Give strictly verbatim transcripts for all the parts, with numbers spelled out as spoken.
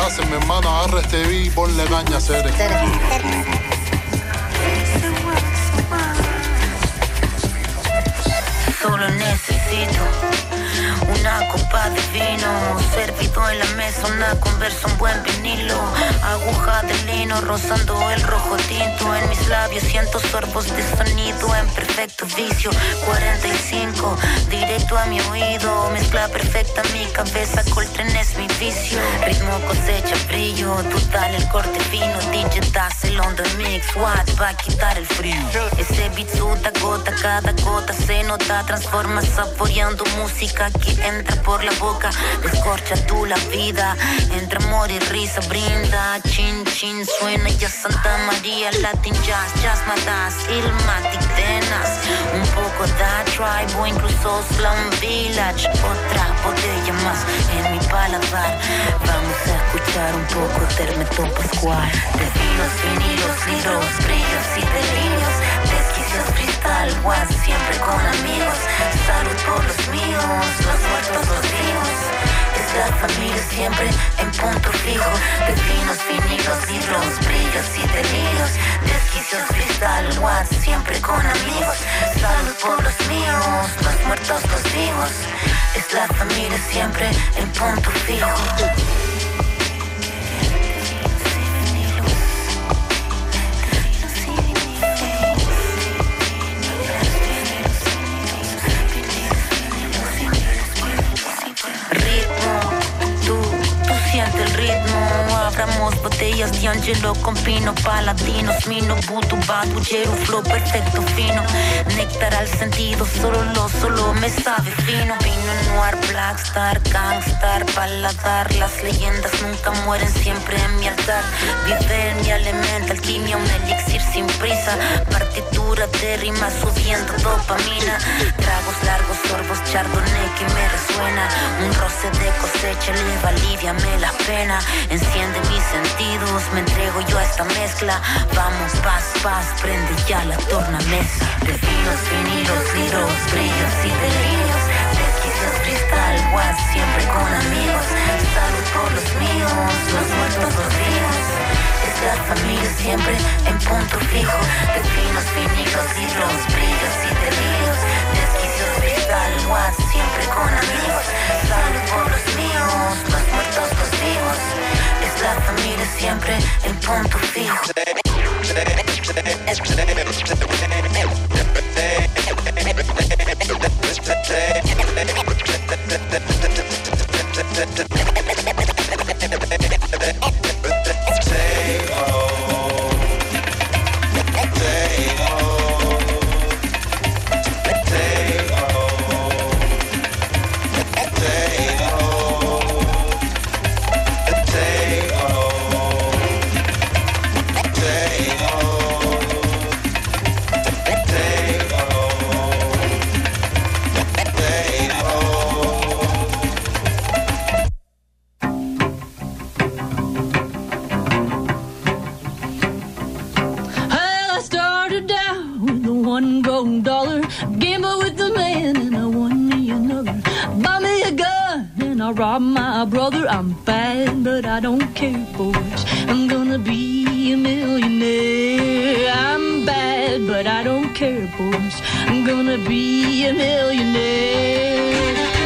hacen, mi hermano, agarra este beat y ponle caña, Cere. Solo necesito una copa de vino, servido en la mesa, una conversa, un buen vinilo, aguja de lino rozando el rojo tinto. En mis labios siento sorbos de sonido en perfecto vicio. Cuarenta y cinco, directo a mi oído, mezcla perfecta mi cabeza, Coltrane es mi vicio. Ritmo, cosecha, brillo, total el corte fino, D J das el on the mix, what, va a quitar el frío. Ese beat suda gota, cada gota se nota, transforma saboreando música que entra por la boca, descorcha tú la vida, entre amor y risa brinda, chin chin suena ya Santa María, Latin jazz, jazz matas, Ilmatic Tenas, un poco da tribe o incluso Slum Village, otra botella más en mi paladar, vamos a escuchar un poco Termeto Pascual, de finos, vinilos, libros, brillos y delirios, desquicios, cristal, guas, siempre con amigos, salud por los míos, los muertos, los vivos, es la familia siempre en punto fijo, de finos, vinilos, libros, brillos y delirios, desquicios, cristal, guas, siempre con amigos, salud por los míos, los muertos, los vivos, es la familia siempre en punto fijo. Siente el ritmo, abramos botellas de Angelo con pino, paladinos, mino, butu, badu, jeru, flow perfecto, fino, néctar al sentido, solo lo, solo me sabe fino, vino noir, black star, gangstar, paladar, las leyendas nunca mueren, siempre en mi altar, vive en mi elemento, alquimia, un elixir sin prisa, partitura de rimas subiendo dopamina, tragos largos, sorbos, chardonnay que me resuena, un roce de cosecha, eleva, aliviame la pena, enciende mis sentidos, me entrego yo a esta mezcla, vamos paz, paz, prende ya la tornamesa, de finos, vinilos, libros, brillos y delirios, desquicios, cristal, guas, siempre con amigos, salud por los míos, los muertos, los vivos, es la familia siempre en punto fijo, de finos, vinilos, libros, brillos y delirios, desquicios, cristal, guas, siempre con amigos, salud por los míos, los muertos, los vivos, es la familia siempre en punto fijo. Rob my brother, I'm bad, but I don't care, boys. I'm gonna be a millionaire. I'm bad, but I don't care, boys. I'm gonna be a millionaire.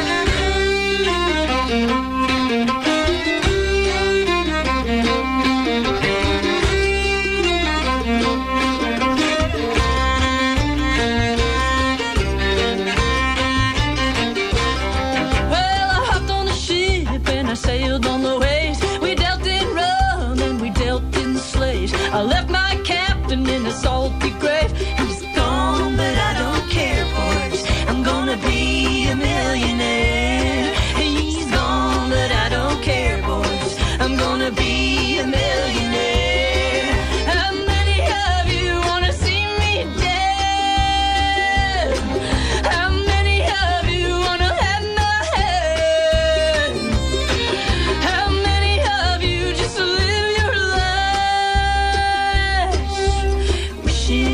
I left my captain in a salty grave. He's gone, but I don't care, boys. I'm gonna be a millionaire. He's gone, but I don't care, boys. I'm gonna be a millionaire. How many of you wanna see me dead? How many of you wanna have my head? How many of you just live your life wishing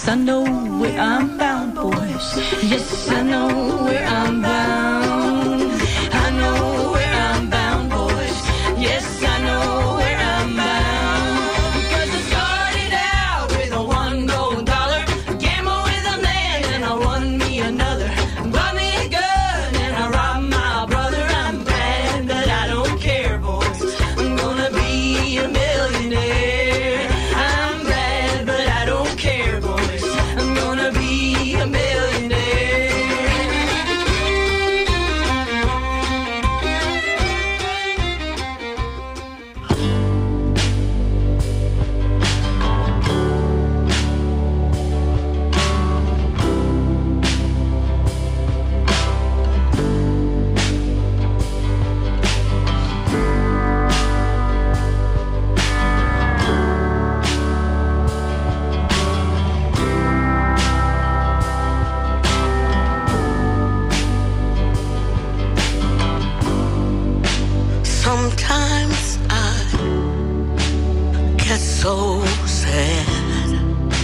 'cause I know where I'm bound, boys. Yes, I know where I'm bound. I know where I'm bound, boys. Yes, I know where I'm bound. Because I started out with a one gold dollar, gambled with a man, and I won me another. Bought me a gun, and I robbed my brother. I'm bad, but I don't care, boys. I'm gonna be a millionaire. I'm bad, but I don't care, boys. I'm gonna be a millionaire. Sometimes I get so sad.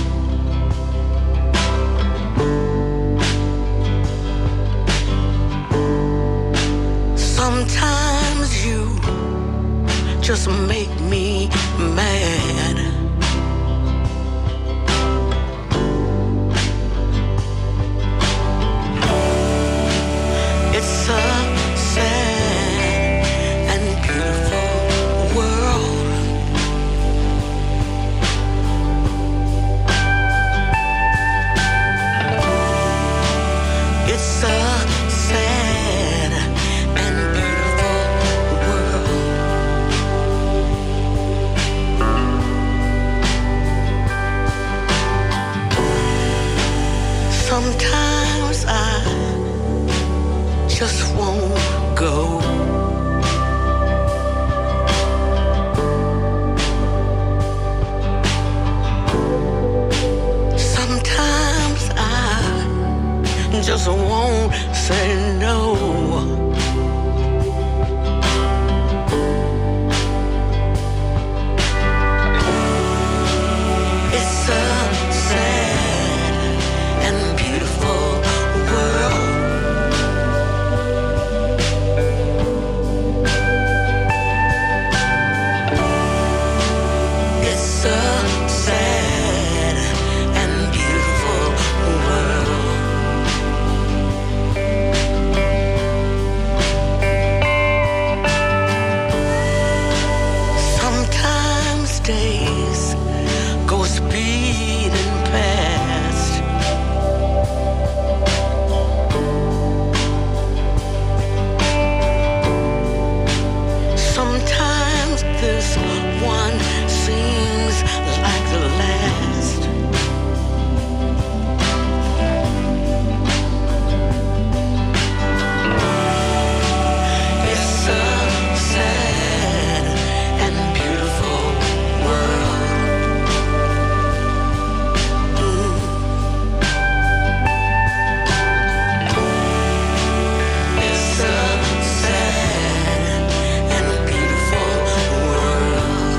Sometimes you just make me mad. It's a sad and beautiful world. It's a sad and beautiful world. Sometimes I just won't go. Sometimes I just won't say no. It's a sad and beautiful world. It's a sad and beautiful world. Sometimes days go speeding past. Sometimes this one seems like the last. It's a sad and beautiful world. Mm. It's a sad and beautiful world.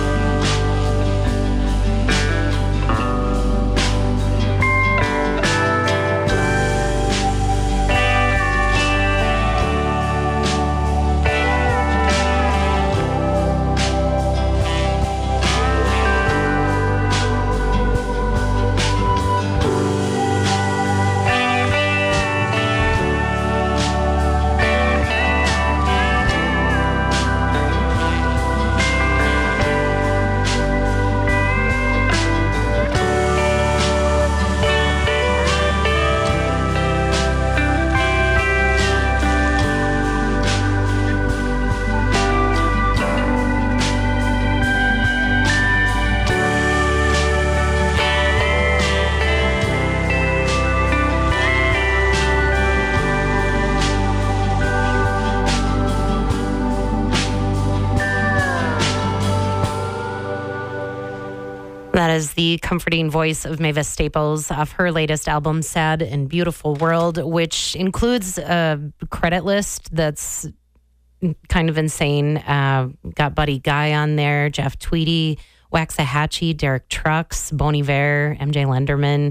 That is the comforting voice of Mavis Staples off her latest album, Sad and Beautiful World, which includes a credit list that's kind of insane. Uh, got Buddy Guy on there, Jeff Tweedy, Waxahachie, Derek Trucks, Bon Iver, M J Lenderman,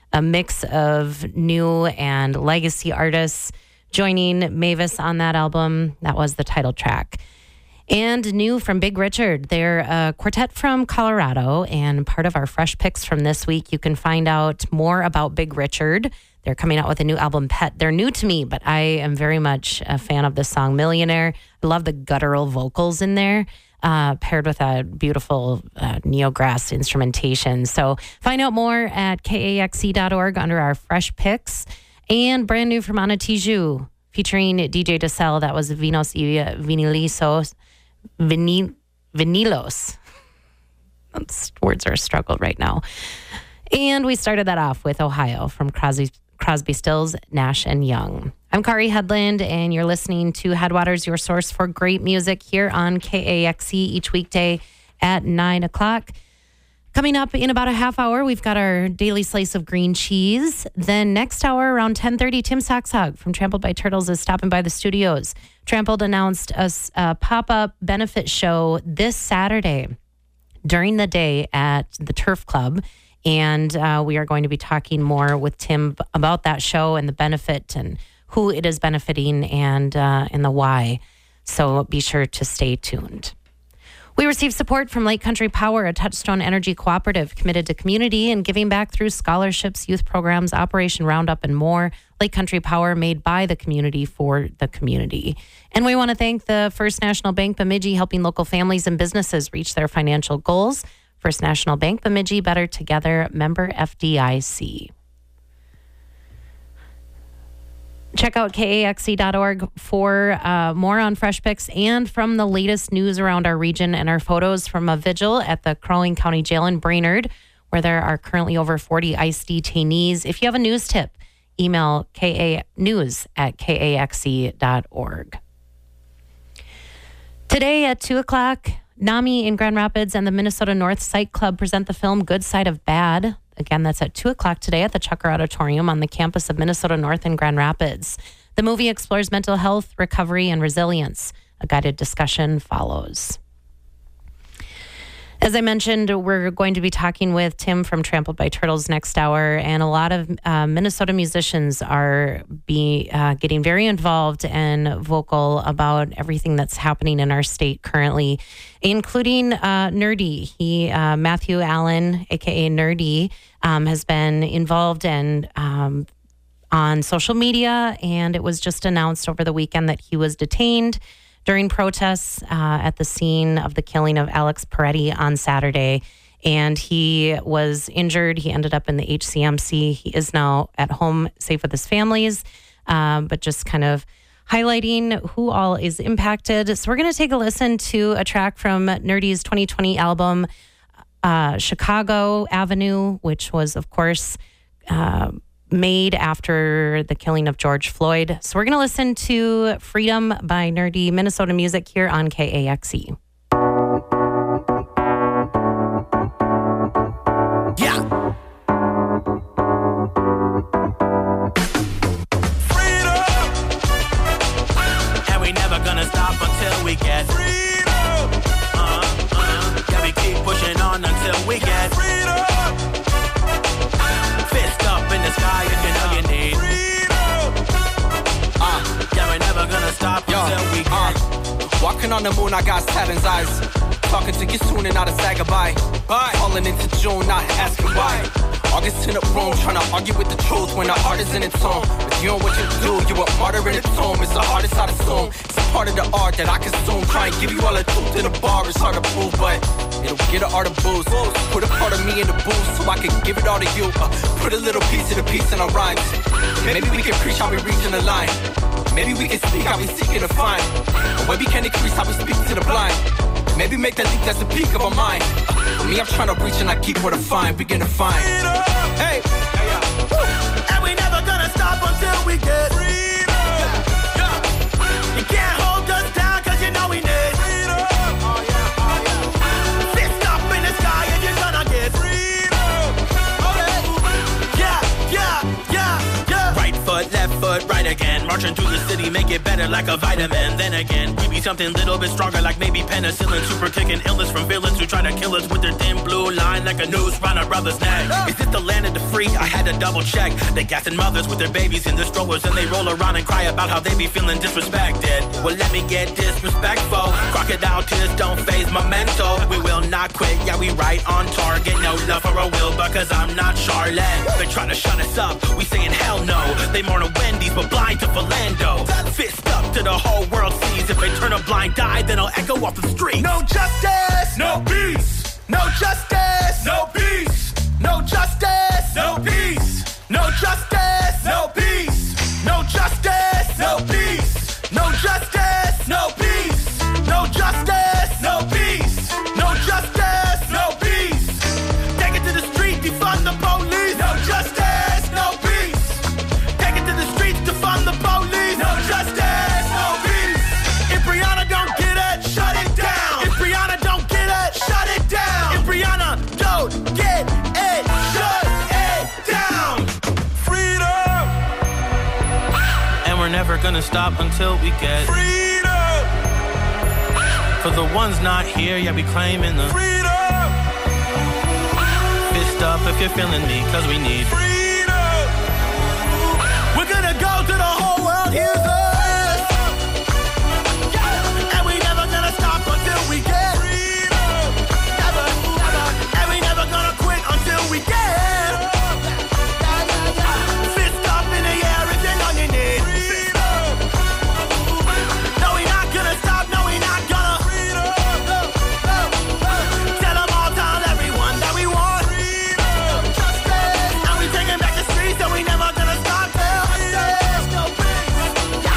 a mix of new and legacy artists joining Mavis on that album. That was the title track. And new from Big Richard. They're a quartet from Colorado and part of our fresh picks from this week. You can find out more about Big Richard. They're coming out with a new album, Pet. They're new to me, but I am very much a fan of the song Millionaire. I love the guttural vocals in there, uh, paired with a beautiful uh, neograss instrumentation. So find out more at K A X E dot org under our fresh picks. And brand new from Ana Tijoux, featuring D J DeSalle. That was Vinos y Vinilisos. Vinil, vinilos. Those words are a struggle right now. And we started that off with Ohio from Crosby, Crosby Stills, Nash and Young. I'm Kari Headland, and you're listening to Headwaters, your source for great music here on K A X E each weekday at nine o'clock. Coming up in about a half hour, we've got our daily slice of green cheese. Then next hour, around ten thirty, Tim Soxhog from Trampled by Turtles is stopping by the studios. Trampled announced a, a pop-up benefit show this Saturday during the day at the Turf Club. And uh, we are going to be talking more with Tim about that show and the benefit and who it is benefiting and, uh, and the why. So be sure to stay tuned. We receive support from Lake Country Power, a Touchstone Energy cooperative committed to community and giving back through scholarships, youth programs, Operation Roundup, and more. Lake Country Power, made by the community for the community. And we want to thank the First National Bank Bemidji, helping local families and businesses reach their financial goals. First National Bank Bemidji, better together, member F D I C. Check out K A X E dot org for uh, more on Fresh Picks and from the latest news around our region and our photos from a vigil at the Crow Wing County Jail in Brainerd, where there are currently over forty ICE detainees. If you have a news tip, email K A news at K A X E dot org. Today at two o'clock, NAMI in Grand Rapids and the Minnesota North Psych Club present the film Good Side of Bad. Again, that's at two o'clock today at the Chucker Auditorium on the campus of Minnesota North in Grand Rapids. The movie explores mental health, recovery, and resilience. A guided discussion follows. As I mentioned, we're going to be talking with Tim from Trampled by Turtles next hour, and a lot of uh, Minnesota musicians are be uh, getting very involved and vocal about everything that's happening in our state currently, including uh, Nerdy. He, uh, Matthew Allen, aka Nerdy, um, has been involved and um, on social media, and it was just announced over the weekend that he was detained during protests uh, at the scene of the killing of Alex Peretti on Saturday. And he was injured. He ended up in the H C M C. He is now at home, safe with his families, um, but just kind of highlighting who all is impacted. So we're going to take a listen to a track from Nerdy's twenty twenty album, uh, Chicago Avenue, which was, of course, uh, made after the killing of George Floyd. So we're going to listen to Freedom by Nerdy, Minnesota music here on K A X E. Yeah. Freedom. And we never gonna stop until we get freedom. Uh, uh, yeah, we keep pushing on until we get freedom. Fist up in the sky if you know you need freedom. Uh, yeah, we're never gonna stop Yo, until we get uh, walking on the moon, I got Saturn's eyes. Talking to you soon and not to say goodbye. Bye. Falling into June, not asking why. August in a room, trying to argue with the truth when the heart is in its own. If you know what you do, you a martyr in its own. It's the hardest I assume. It's a part of the art that I consume. Try and give you all the truth in a bar. It's hard to prove, but it'll get an art of booze. Put a part of me in the booth so I can give it all to you. Uh, put a little piece of the piece in our rhymes. Maybe we can preach how we reaching the line. Maybe we can speak how we seeking to find. Or maybe can increase how we speak to the blind. Maybe make that leap that's the peak of our mind. Uh, for me, I'm trying to reach and I keep what I find. Begin to find. Hey, hey, yeah. And we never gonna stop until we get freedom. Yeah, yeah. You can't hold us down cause you know we need freedom. Oh, yeah, oh, yeah. Fist up in the sky and you're gonna get freedom. Okay. Yeah, yeah, yeah, yeah. Right foot, left foot, right again. Marching through the city, make it better like a vitamin. Then again, we be something little bit stronger like maybe penicillin. Super kicking illness from villains who try to kill us with their thin blue line like a noose round our brother's neck. Is this the land of the free? free, I had to double check. They gassing mothers with their babies in their strollers, and they roll around and cry about how they be feeling disrespected. Well, let me get disrespectful. Crocodile tears don't phase my mental. We will not quit, yeah, we right on target. No love for a will, because I'm not Charlotte. They trying to shut us up, we saying hell no. They mourn a Wendy's, but blind to Philando. Fist up to the whole world sees. If they turn a blind eye, then I'll echo off the street. No justice, no peace. No justice, no peace. No justice, no peace. No justice, no peace. No justice, no peace. No justice, no peace. No justice, no peace. No justice, no peace. Take it to the street, defund the police. No justice, no peace. Take it to the streets, defund the police. No justice, no peace. If Brianna don't get it, shut it down. If Brianna don't get it, shut it down. If Brianna don't get it, shut it down. Freedom. And we're never gonna stop until we get freedom. For the ones not here, yeah, we claiming the freedom. Fist up if you're feeling me, cause we need freedom. We're gonna go to the whole world, here's us. And we never gonna stop until we get freedom. Never, never. And we never gonna quit until we get fist up in the air if you know you need freedom. No, we not gonna stop, no, we not gonna freedom. Tell them all, tell everyone that we want freedom. Justice. And we taking back the streets and we never gonna stop till justice. No peace.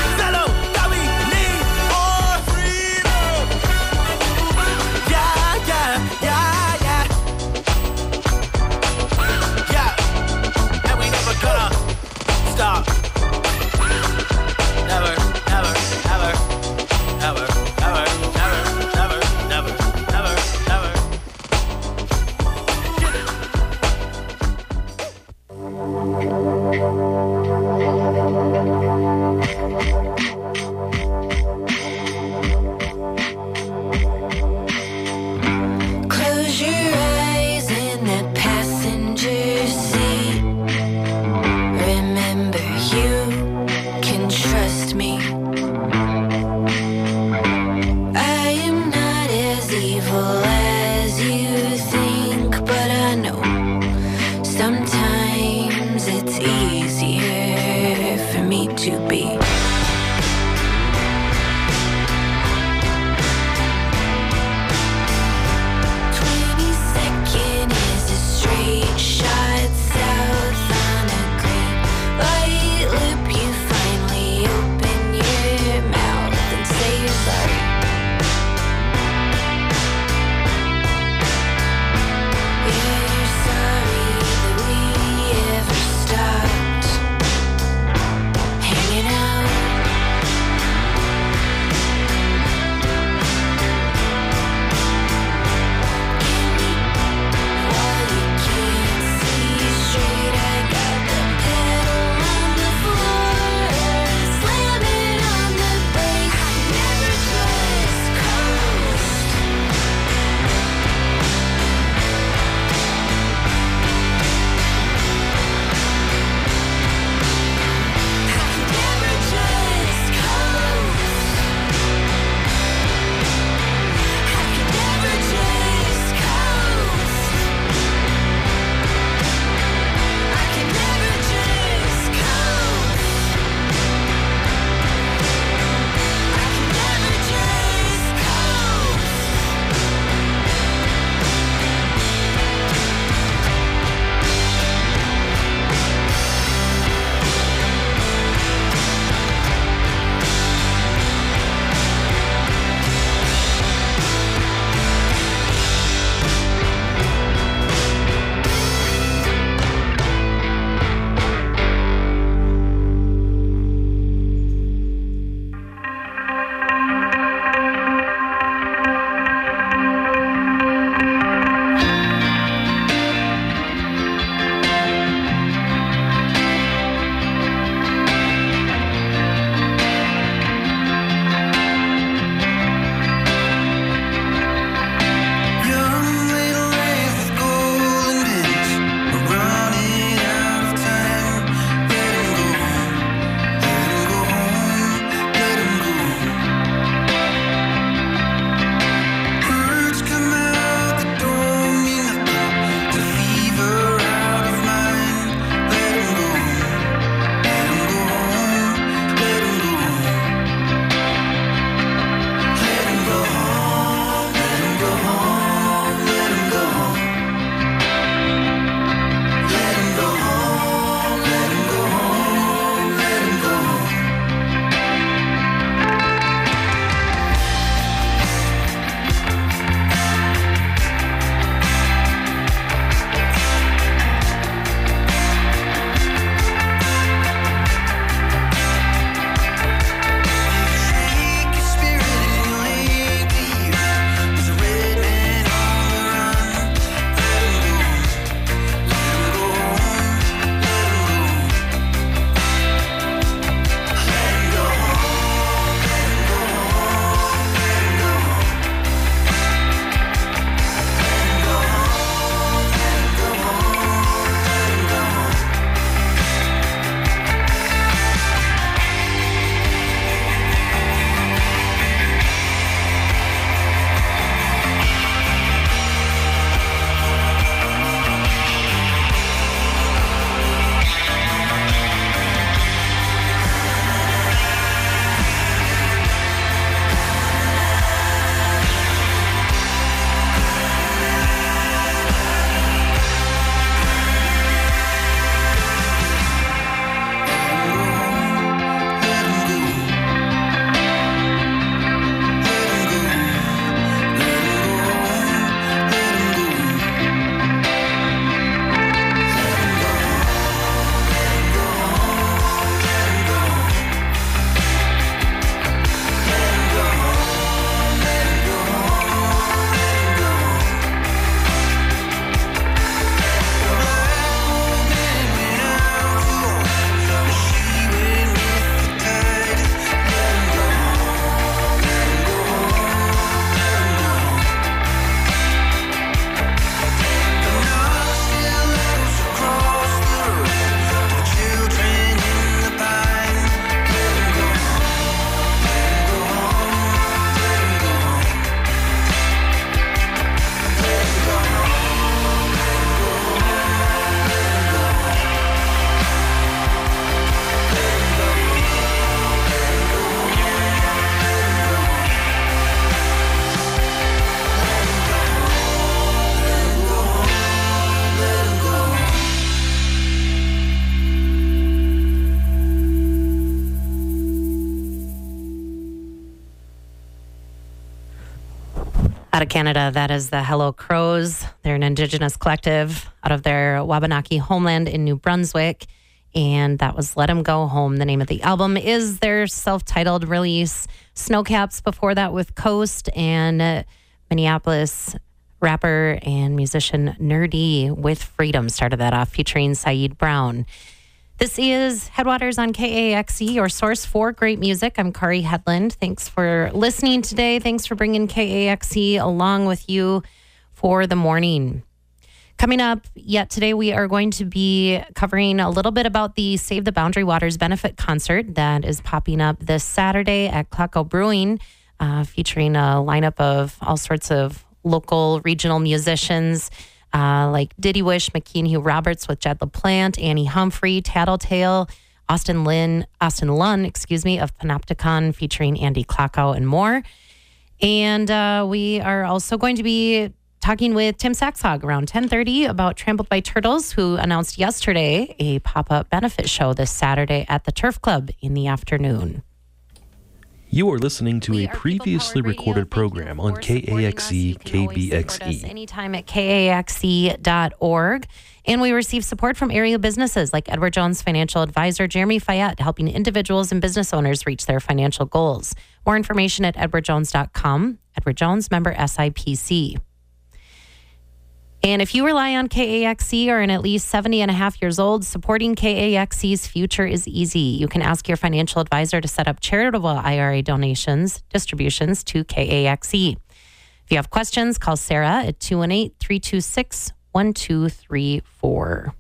Out of Canada, that is the Hello Crows. They're an Indigenous collective out of their Wabanaki homeland in New Brunswick. And that was Let 'Em Go Home. The name of the album is their self-titled release. Snowcaps before that with Coast, and uh, Minneapolis rapper and musician Nerdy with Freedom started that off, featuring Saeed Brown. This is Headwaters on K A X E, your source for great music. I'm Kari Headland. Thanks for listening today. Thanks for bringing K A X E along with you for the morning. Coming up yet today, we are going to be covering a little bit about the Save the Boundary Waters benefit concert that is popping up this Saturday at Claco Brewing, uh, featuring a lineup of all sorts of local regional musicians uh, like Diddy Wish, McKean Hugh Roberts with Jed LaPlante, Annie Humphrey, Tattletale, Austin Lynn, Austin Lunn, excuse me, of Panopticon, featuring Andy Claco and more. And uh, we are also going to be talking with Tim Saxhog around ten thirty about Trampled by Turtles, who announced yesterday a pop-up benefit show this Saturday at the Turf Club in the afternoon. You are listening to We a are previously People Powered Radio. recorded Thank you program on for K A supporting X us. E, You can always K B X support us E. anytime at K A X E dot org. And we receive support from area businesses like Edward Jones Financial Advisor Jeremy Fayette, helping individuals and business owners reach their financial goals. More information at edward jones dot com. Edward Jones, member S I P C. And if you rely on K A X E or are at least seventy and a half years old, supporting K A X E's future is easy. You can ask your financial advisor to set up charitable I R A donations, distributions to K A X E. If you have questions, call Sarah at two one eight, three two six, one two three four.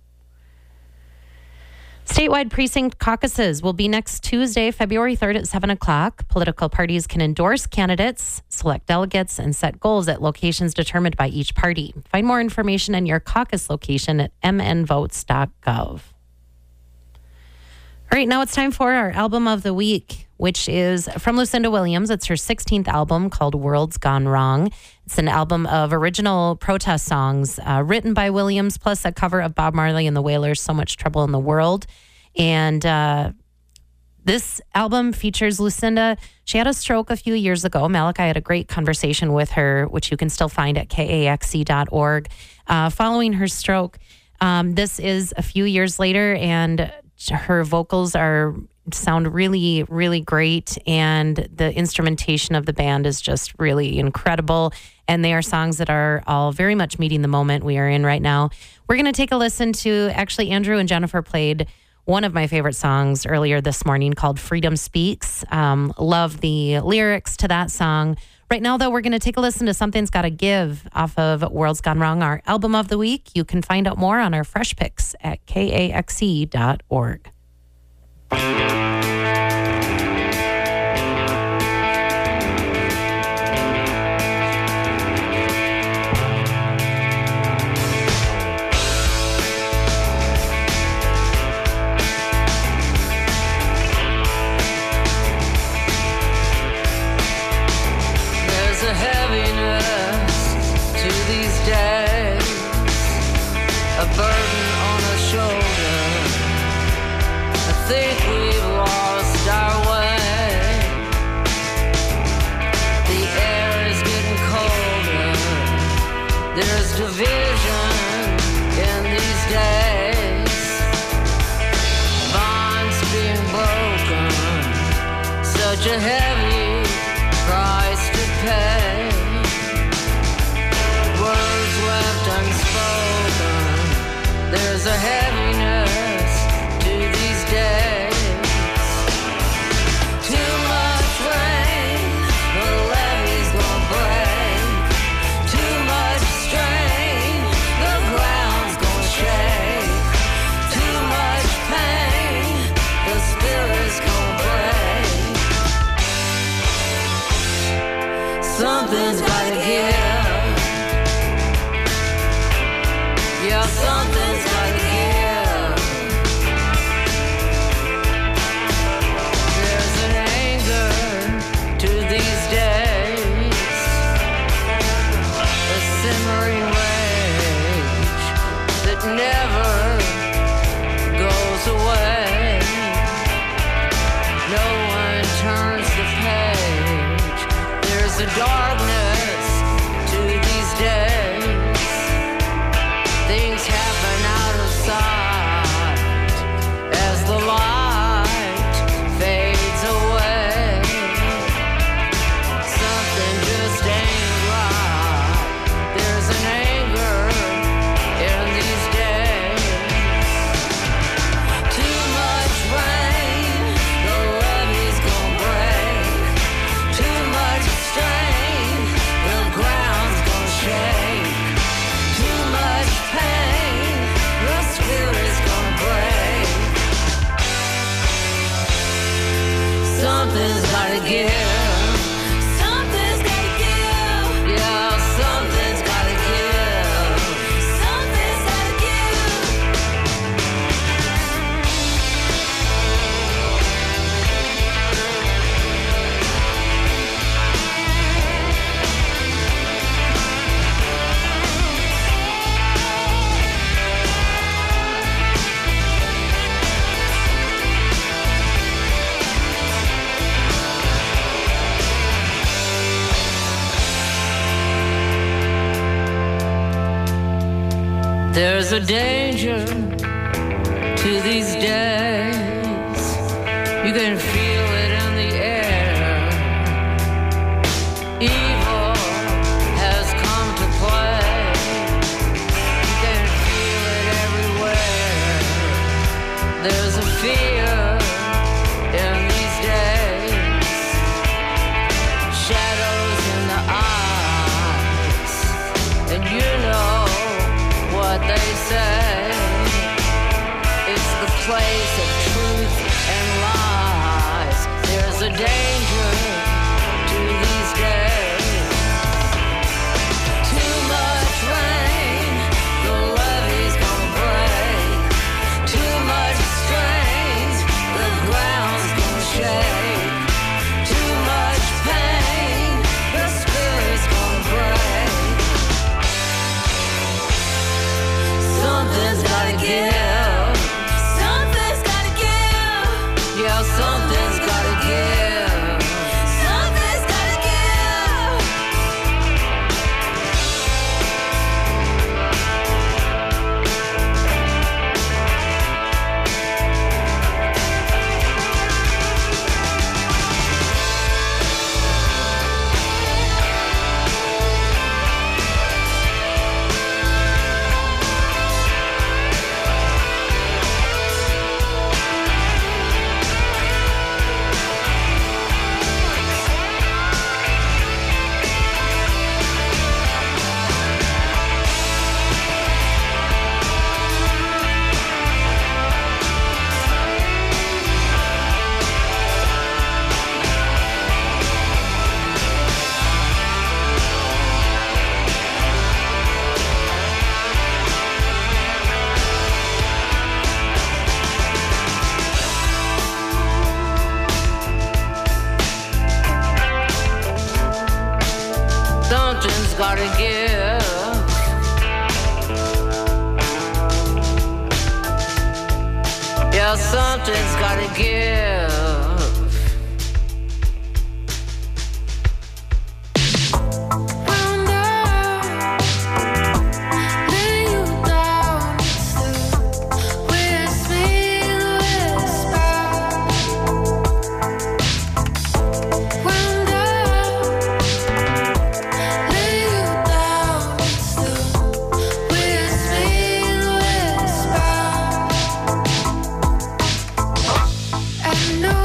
Statewide precinct caucuses will be next Tuesday, February third at seven o'clock. Political parties can endorse candidates, select delegates, and set goals at locations determined by each party. Find more information on your caucus location at m n votes dot gov. All right, now it's time for our album of the week, which is from Lucinda Williams. It's her sixteenth album called World's Gone Wrong. It's an album of original protest songs uh, written by Williams, plus a cover of Bob Marley and the Wailers' So Much Trouble in the World. And uh, this album features Lucinda. She had a stroke a few years ago. Malachi had a great conversation with her, which you can still find at K A X E dot org. Uh, following her stroke, um, this is a few years later, and her vocals are sound really, really great, and the instrumentation of the band is just really incredible. And they are songs that are all very much meeting the moment we are in right now. We're going to take a listen to, actually, Andrew and Jennifer played one of my favorite songs earlier this morning called Freedom Speaks. Um, love the lyrics to that song. Right now, though, we're going to take a listen to Something's Gotta Give off of World's Gone Wrong, our album of the week. You can find out more on our Fresh Picks at K A X E dot org. There's a heaviness to these days, a burden on a shoulder. I think we've lost our way. The air is getting colder. There's division in these days. Bonds being broken. Such a heavy price to pay. Words left unspoken. There's a heaviness to these days. Too much rain, the levee's gonna break. Too much strain, the ground's gonna shake. Too much pain, the spirit's gonna break. Something's gotta give. Yeah, something's gotta give. There's an anger to these days, a simmering rage that never goes away. No one turns the page. There's a darkness to give. Something's gotta give. Yeah, something's gotta give. Something's gotta give. There's a danger to these days. You can feel it in the air. Evil has come to play. You can feel it everywhere. There's a fear in these days. Shadows in the eyes. And you know what they say. It's the place of truth and lies. There's a danger to these days. Too much rain, the levee's gonna break. Too much strain, the ground's gonna shake. Too much pain, the spirit's gonna break. Something's gotta give. Something's gotta give. Yeah, something's gotta give. Something's gotta give. Something's gotta give. Yeah, something's gotta give. I know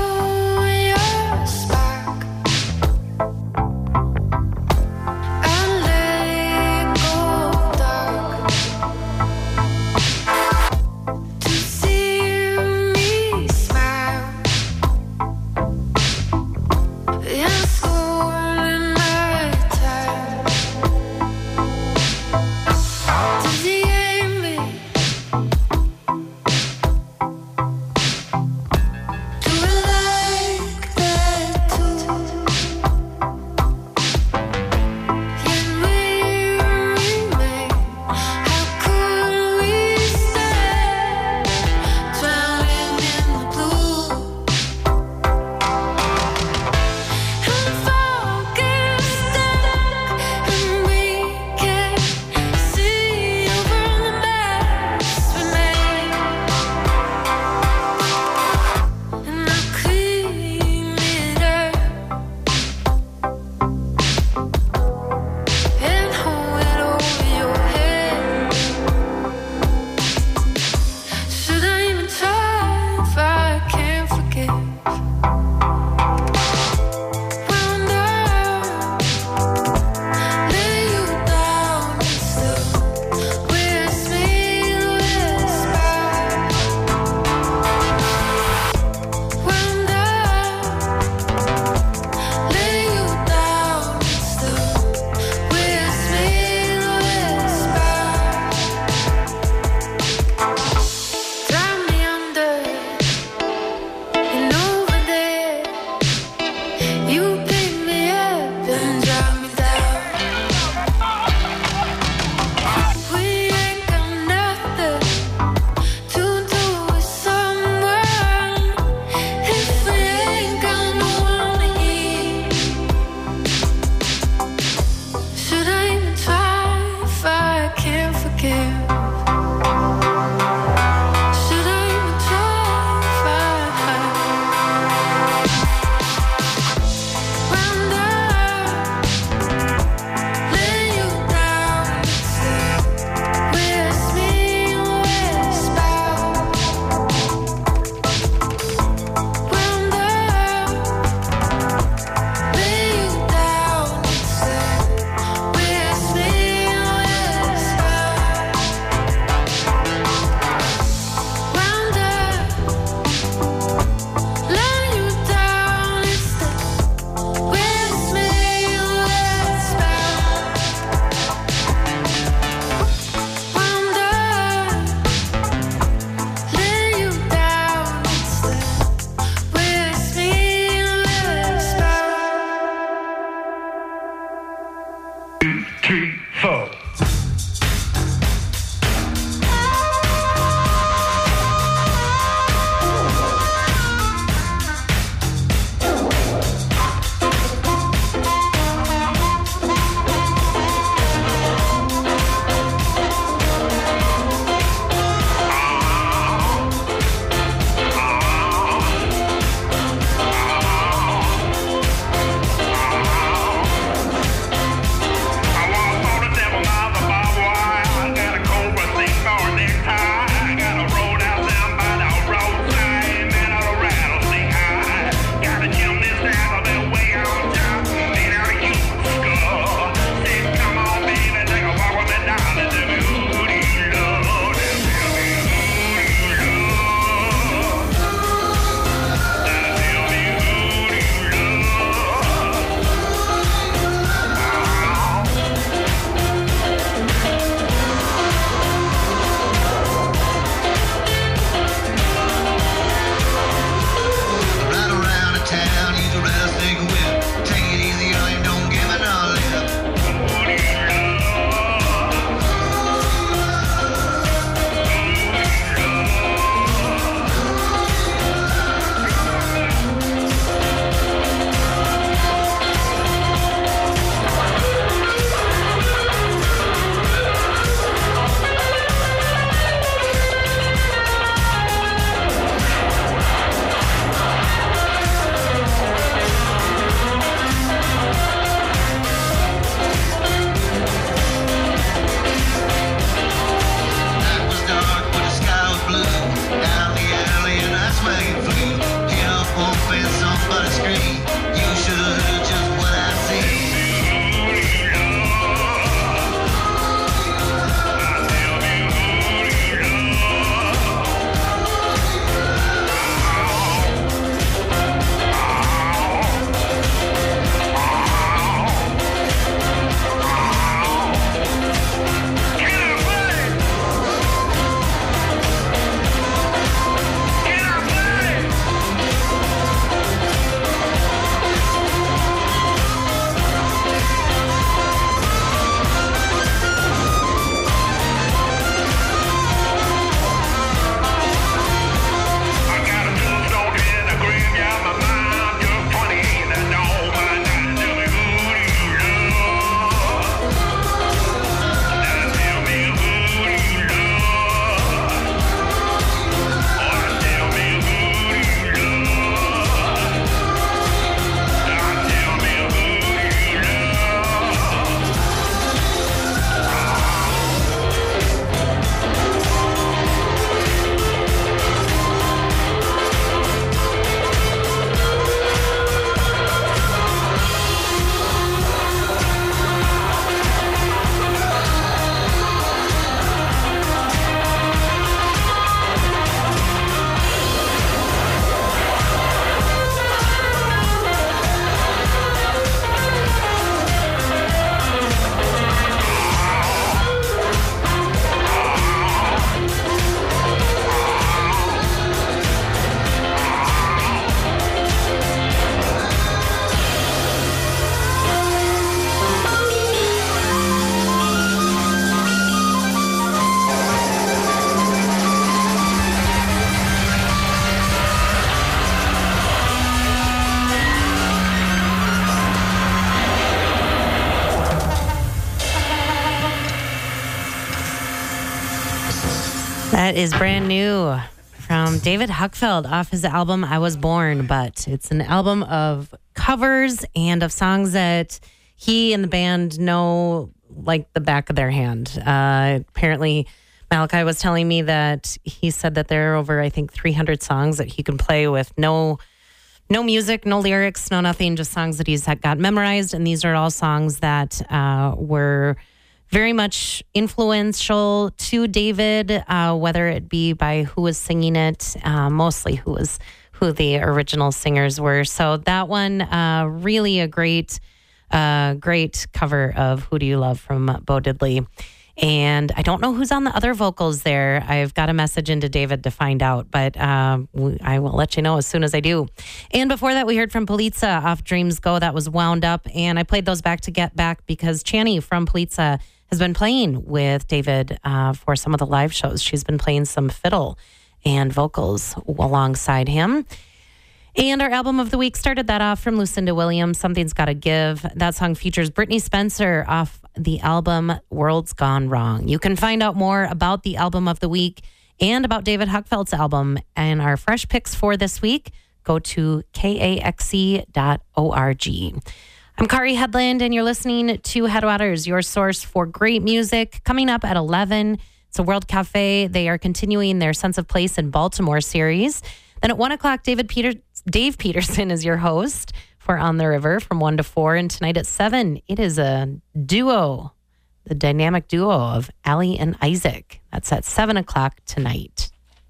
That is brand new from David Huckfeld off his album I Was Born, but it's an album of covers and of songs that he and the band know like the back of their hand. Uh, apparently, Malachi was telling me that he said that there are over, I think, three hundred songs that he can play with no no music, no lyrics, no nothing, just songs that he's got memorized. And these are all songs that uh, were very much influential to David, uh, whether it be by who was singing it, uh, mostly who was who the original singers were. So that one, uh, really a great, uh, great cover of Who Do You Love from Bo Diddley. And I don't know who's on the other vocals there. I've got a message into David to find out, but um, I will let you know as soon as I do. And before that, we heard from Polizza off Dreams Go. That was Wound Up. And I played those back to get back because Chani from Polizza has been playing with David uh, for some of the live shows. She's been playing some fiddle and vocals alongside him. And our album of the week started that off from Lucinda Williams, Something's Gotta Give. That song features Brittany Spencer off the album World's Gone Wrong. You can find out more about the album of the week and about David Huckfeld's album and our fresh picks for this week. Go to K A X E dot org. I'm Kari Headland, and you're listening to Headwaters, your source for great music. Coming up at eleven, it's a World Cafe. They are continuing their Sense of Place in Baltimore series. Then at one o'clock, David Peter, Dave Peterson is your host for On the River from one to four. And tonight at seven, it is a duo, the dynamic duo of Allie and Isaac. That's at seven o'clock tonight.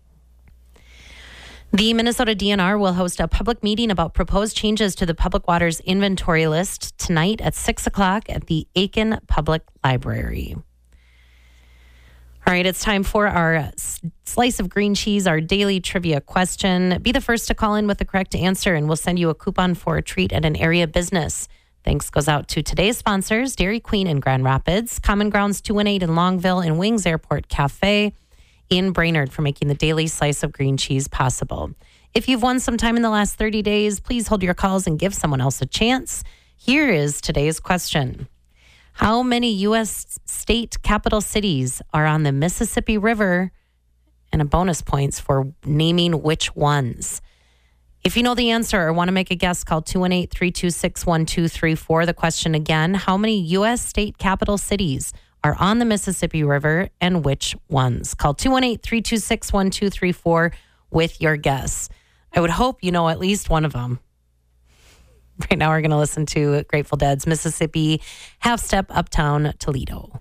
The Minnesota D N R will host a public meeting about proposed changes to the public waters inventory list tonight at six o'clock at the Aiken Public Library. All right, it's time for our slice of green cheese, our daily trivia question. Be the first to call in with the correct answer, and we'll send you a coupon for a treat at an area business. Thanks goes out to today's sponsors, Dairy Queen in Grand Rapids, Common Grounds two one eight in Longville, and Wings Airport Cafe in Brainerd for making the daily slice of green cheese possible. If you've won some time in the last thirty days, please hold your calls and give someone else a chance. Here is today's question. How many U S state capital cities are on the Mississippi River? And a bonus points for naming which ones. If you know the answer or want to make a guess, call two one eight, three two six, one two three four. The question again, how many U S state capital cities are on the Mississippi River and which ones? Call two one eight, three two six, one two three four with your guess. I would hope you know at least one of them. Right now we're going to listen to Grateful Dead's Mississippi Half Step Uptown Toledo.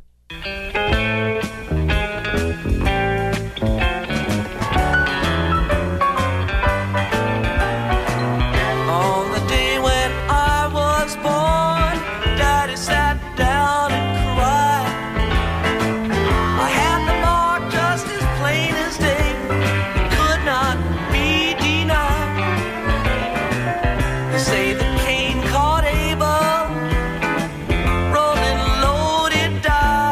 Say that Cain caught Abel, rolling loaded dice.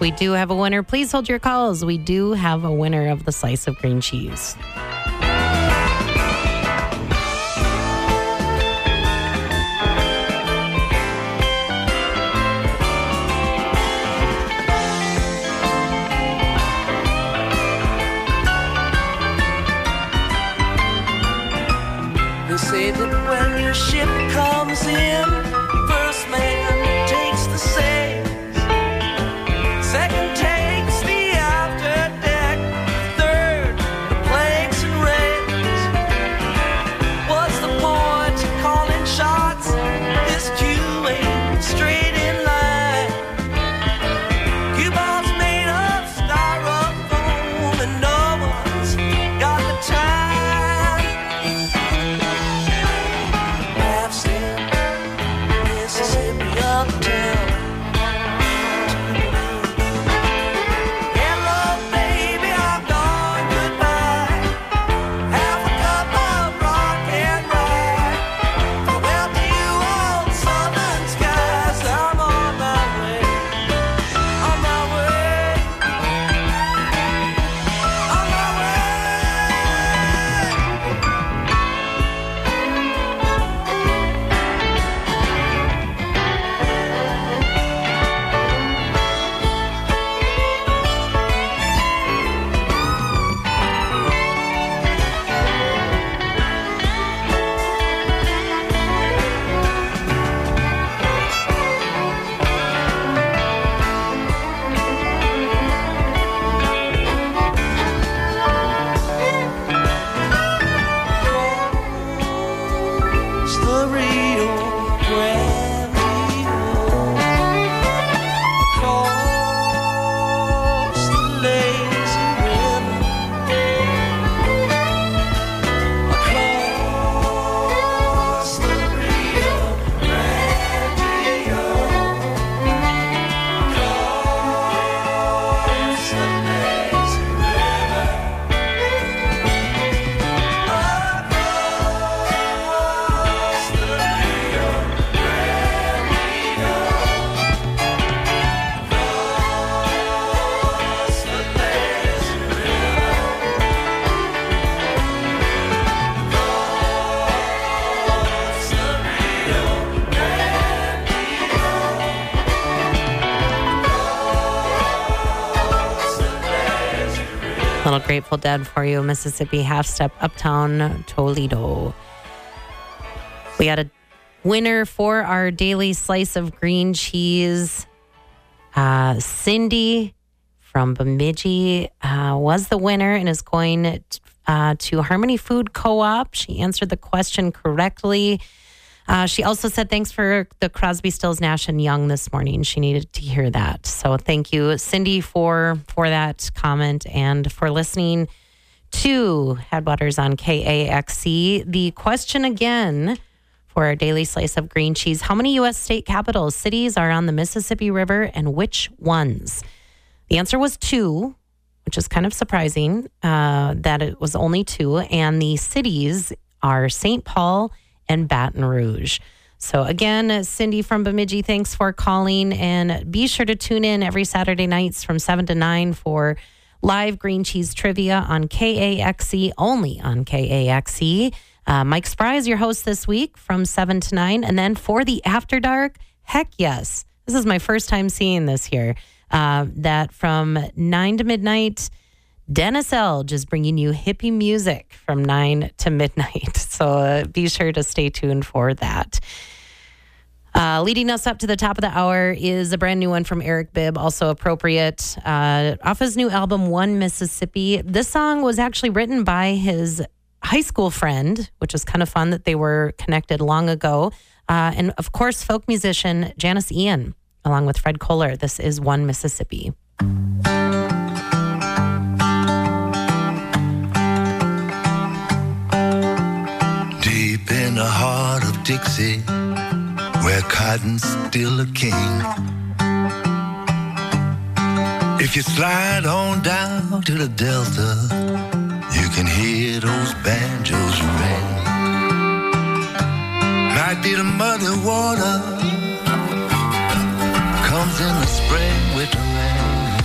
we do have a winner. Please hold your calls. We do have a winner of the slice of green cheese. They say that when your ship comes in, first man takes the sails, second takes the after deck, third the planks and rails. What's the point of calling shots? This cue ain't straight in line. Cue ball's made of styrofoam and no one's got the time. Mississippi uptown. Hello, baby, I'm gone goodbye. Have a cup of rock and ride. Well, to you old southern skies, I'm on my way, on my way, on my way. It's the Rio Grande across the lazy river, across the Rio Grande, across the lazy river, across the Rio Grande, across the lazy river, across the Rio Grande, across the lazy river. Little Grateful Dead for you, Mississippi Half Step Uptown Toledo. We had a winner for our daily slice of green cheese. Uh, Cindy from Bemidji uh, was the winner and is going uh, to Harmony Food Co-op. She answered the question correctly. Uh, she also said thanks for the Crosby, Stills, Nash and Young this morning. She needed to hear that. So thank you, Cindy, for, for that comment and for listening to Headwaters on K A X C. The question again for our daily slice of green cheese: how many U S state capitals, cities are on the Mississippi River and which ones? The answer was two, which is kind of surprising uh, that it was only two. And the cities are Saint Paul and Baton Rouge. So again, Cindy from Bemidji, thanks for calling. And be sure to tune in every Saturday nights from seven to nine for live green cheese trivia on K A X C, only on K A X C. Uh, Mike Spry is your host this week from seven to nine. And then for the After Dark, heck yes. This is my first time seeing this here. Uh, that from nine to midnight, Dennis Elge is bringing you hippie music from nine to midnight. So uh, be sure to stay tuned for that. Uh, leading us up to the top of the hour is a brand new one from Eric Bibb, also appropriate, uh, off his new album, One Mississippi. This song was actually written by his high school friend, which is kind of fun that they were connected long ago. Uh, and of course, folk musician Janice Ian, along with Fred Kohler. This is One Mississippi. Deep in the heart of Dixie, where cotton's still a king. If you slide on down to the Delta, you can hear those banjos ring. Might be the muddy water comes in the spring with the rain.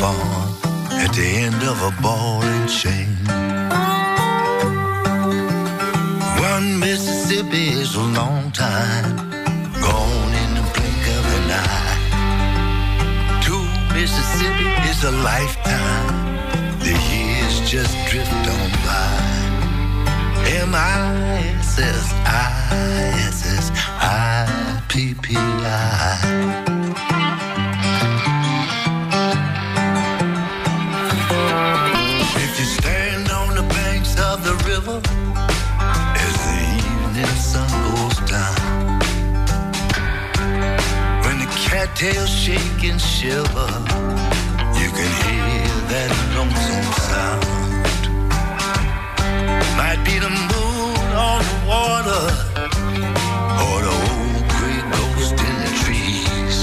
farm at the end of a ball and chain. One Mississippi is a long time, gone in the blink of an eye. Two Mississippi is a lifetime, the years just drift on by. M I S S I S S I P P I. If you stand on the banks of the river as the evening sun goes down, when the cattails shake and shiver, you can hear that lonesome sound. Might be the moon on the water, or the old gray ghost in the trees,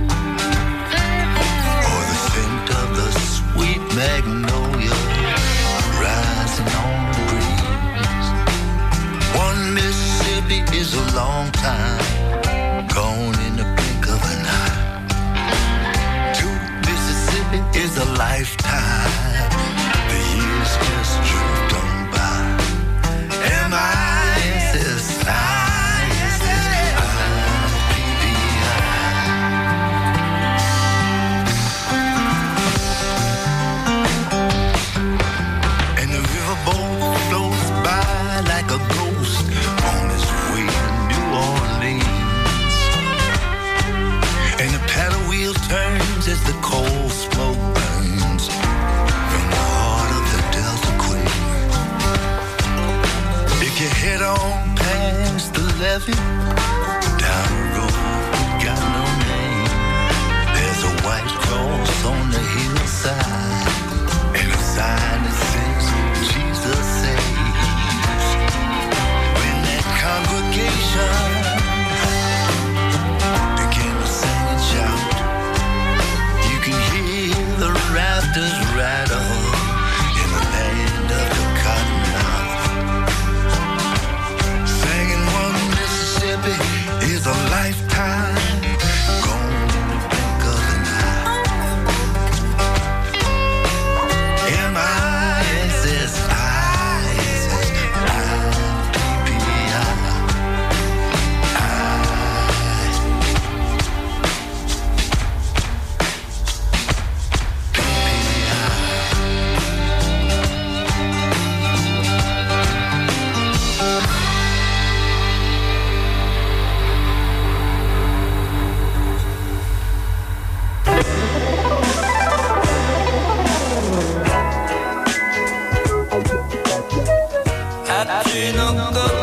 or the scent of the sweet magnolia rising on the breeze. One Mississippi is a long time, gone in the blink of an eye. Two Mississippi is a lifetime, the years just drift on by. M I S S I S S I P P I. And the riverboat floats by like a ghost on its way to New Orleans. And the paddle wheel turns as the coal smoke burns from the heart of the Delta Queen. If you head on past the levee, down the road got no name, there's a white cross on the hillside, and a sign that says Jesus saves. When that congregation begin to sing and shout, you can hear the rafters rattle in the land of the Cottonmouth. Singing one Mississippi is a lifetime, gone in the blink of an eye. M I S S I S S I P P I. As-tu n'en connais